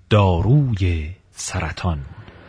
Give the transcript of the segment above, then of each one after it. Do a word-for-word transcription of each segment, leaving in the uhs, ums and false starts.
داروی سرطان.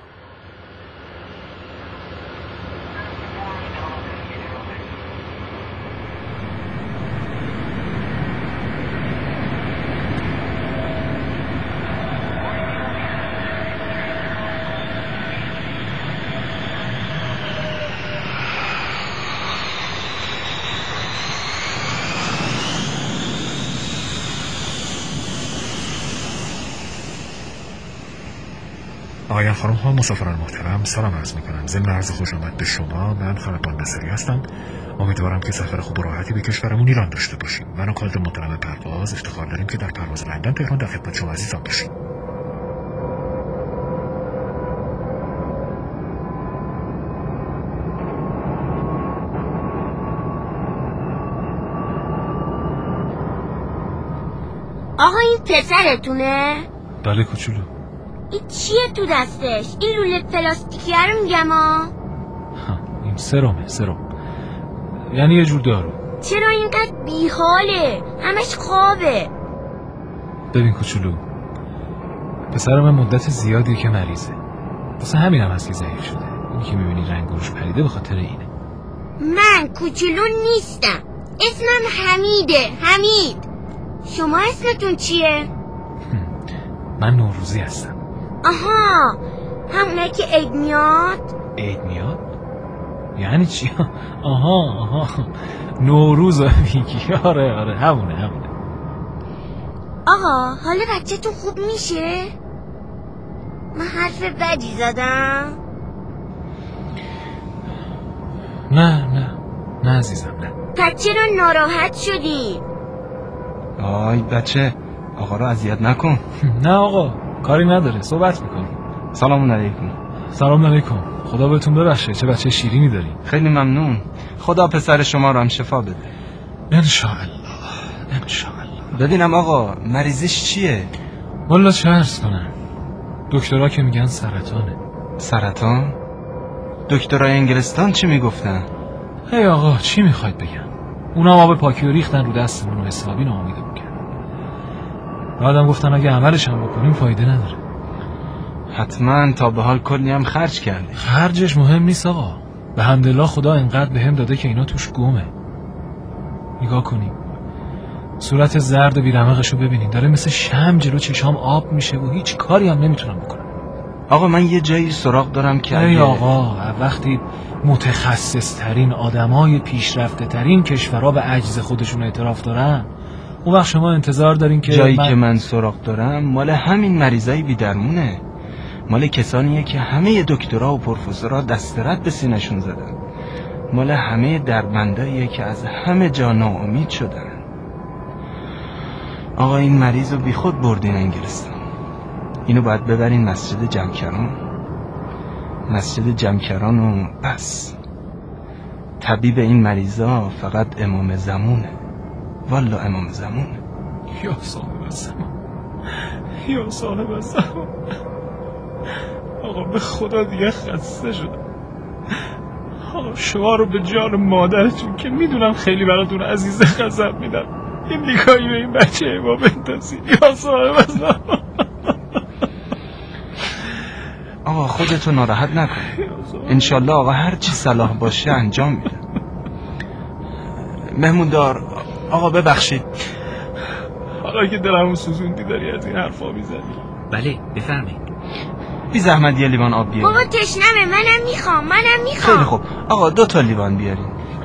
آقایان خانم ها، مسافران محترم، سلام عرض می کنم. ضمن عرض خوش آمد به شما. من خالقان نصری هستم. امیدوارم که سفر خوب و راحتی به کشورمون ایران داشته باشیم. من و کادر محترم پرواز افتخار داریم که در پرواز لندن تهران در خدمت شما عزیزان باشیم. آقا این پسرتونه؟ بله کوچولو. این چیه تو دستش؟ این رول پلاستیکی رو میگم ها. این سرمه سرم، یعنی یه جور دارو. چرا اینقدر بیحاله؟ همش خوابه. ببین کوچولو، پسر من مدت زیادیه که مریضه، واسه همین هم هست که ضعیف شده. این که میبینی رنگ روش پریده به خاطر اینه. من کوچولو نیستم، اسمم حمیده. حمید. شما اسمتون چیه؟ من نوروزی هستم. آها، همونه که عید میاد؟ عید میاد؟ یعنی چی؟ آها آها نوروز میگی؟ آره آره همونه همونه. آقا حالا بچه‌تون خوب میشه؟ من حرف بدی زدم؟ نه نه نه عزیزم نه. پس چرا ناراحت شدی؟ آی بچه، آقا رو اذیت نکن. نه آقا، کاری نداره، صحبت میکنیم. سلام علیکم. سلام علیکم. خدا بهتون ببخشه، چه بچه شیرینی داری. خیلی ممنون. خدا پسر شما رو هم شفا بده. انشاءالله انشاءالله. ببینم آقا مریضیش چیه؟ والا چه عرض کنم، دکترها که میگن سرطانه. سرطان؟ دکترای انگلستان چی میگفتن؟ هی آقا چی میخواید بگم، اونا آب پاکی رو ریختن رو دستمون و حسابی ناامیدمون کردن. بعدم گفتن اگه عملش هم بکنیم فایده نداره. حتما تا به حال کلی هم خرج کردی. خرجش مهم نیست آقا، به حمدالله خدا انقدر بهم داده که اینا توش گمه. نگاه کنیم صورت زرد و بیرمقشو ببینین، داره مثل شمع جلو چشام آب میشه و هیچ کاری هم نمیتونم بکنم. آقا من یه جایی سراغ دارم که ای اگه... آقا وقتی متخصص ترین آدمای پیشرفته ترین کشورها به عجز خودشون اعتراف دارن، اون وقت شما انتظار دارین که جایی من... که من سراغ دارم مال همین مریضای بی‌درمونه، مال کسانیه که همه دکترا و پروفسورا دست رد به سینه‌شون زدن، مال همه درمنداییه که از همه جا ناامید شدن. آقا این مریض رو بی خود بردین انگلستان، اینو باید ببرین مسجد جمکران. مسجد جمکران و بس. طبیب این مریضا فقط امام زمونه، والا امام زمونه. یا صاحب زمان، یا صاحب زمان. آقا به خدا دیگه خسته شدم. آقا شما رو به جان مادرتون که میدونم خیلی براتون عزیز قسم میدم، این نگاهی به این بچه ما بندازید. یا صاحب زمان. آقا خودتو ناراحت نکن، انشالله آقا هر چی صلاح باشه انجام میده. مهموندار آقا ببخشید، حالا که دلمو سوزوندی داری از این حرفا میزنی. بله بفرمایید. بی زحمت یه لیوان آب بیارین. بابا تشنمه، منم میخوام منم میخوام. خیلی خوب آقا دو تا لیوان بیارین.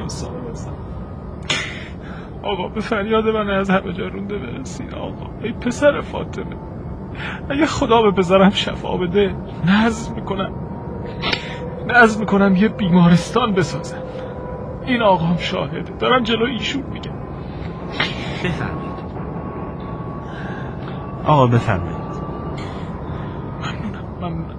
آقا به فریاد من از همه جا رونده برسین. آقا ای پسر فاطمه، اگه خدا به پسرم شفا بده نذر میکنم نذر میکنم یه بیمارستان بسازم. این آقام شاهده، دارم جلو ایشون میگم. بفرمایید. آقا بفرمایید. ممنونم ممنونم.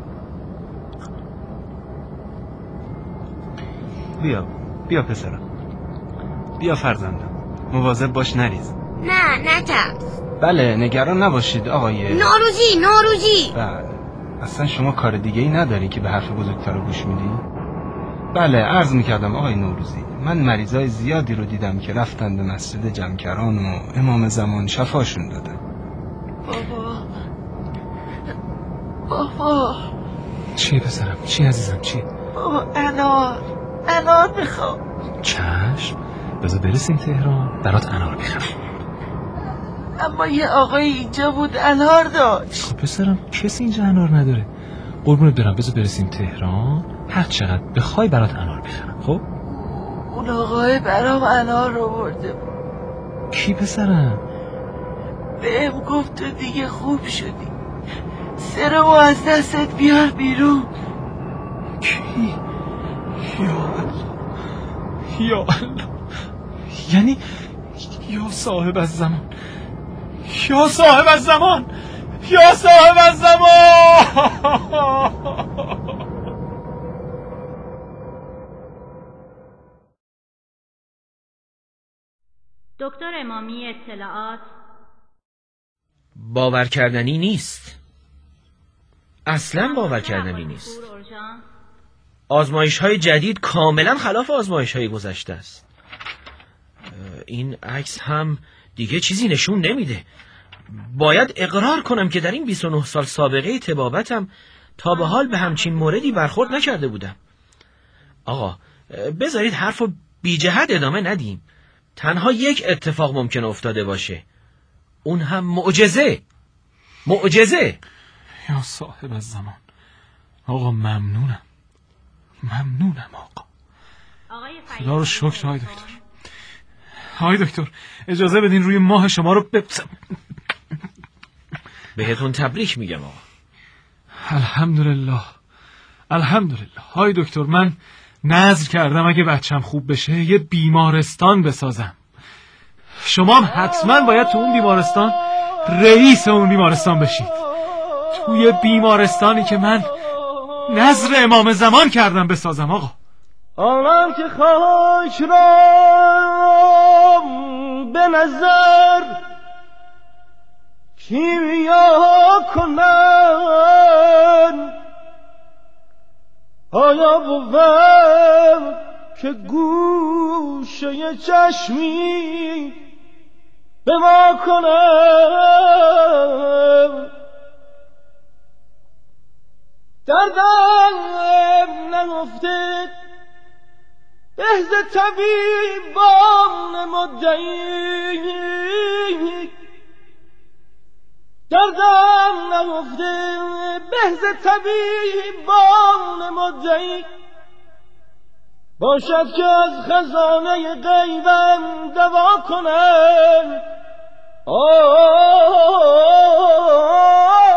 بیا بیا پسرم، بیا فرزندم، مواظب باش نریز. نه نترس. بله نگران نباشید آقای نوروزی نوروزی. بله اصلا شما کار دیگه ای نداری که به حرف بزرگتر گوش میدی؟ بله عرض میکردم آقای نوروزی، من مریضای زیادی رو دیدم که رفتن به مسجد جمکران و امام زمان شفاشون دادن. بابا بابا. چیه پسرم؟ چی عزیزم؟ چی؟ بابا انار انار میخوام. چشم، بذار برسیم تهران برات انار میخرم. اما یه آقای اینجا بود انار داشت. خب پسرم کسی اینجا انار نداره. قربونت برم، بذار برسیم تهران، هر چقدر بخوای برات انار میخرم. خب اون آقای برام انار رو برده. کی پسرم؟ بهم گفت تو دیگه خوب شدی، سرمو از دستت بیار بیرون. کی؟ یا الله، یا الله، یعنی یا صاحب از زمان، یا صاحب از زمان، یا صاحب از زمان. دکتر امامی اطلاعات. باور کردنی نیست، اصلا باور کردنی نیست. آزمایش های جدید کاملا خلاف آزمایش های گذشته است. این عکس هم دیگه چیزی نشون نمیده. باید اقرار کنم که در این بیست و نه سال سابقه طبابتم تا به حال به همچین موردی برخورد نکرده بودم. آقا بذارید حرفو بی جهت ادامه ندیم. تنها یک اتفاق ممکن افتاده باشه، اون هم معجزه. معجزه. یا صاحب از زمان. آقا ممنونم، ممنونم آقا. خدا رو شکر. های دکتر، های دکتر اجازه بدین روی ماه شما رو ببسم. بهتون تبریک میگم آقا. الحمدلله، الحمدلله. های دکتر من نذر کردم اگه بچم خوب بشه یه بیمارستان بسازم. شما هم حتما باید تو اون بیمارستان رئیس اون بیمارستان بشید. توی بیمارستانی که من نذر امام زمان کردم بسازم آقا. آنم که خاک را به نظر کیمیا کنن، آیا بود که گوشه چشمی به ما کنن؟ دردم نگفته بهز طبیبان مدعی، دردم نگفته بهز طبیبان مدعی، باشد که از خزانه غیبم دوا کنن. آه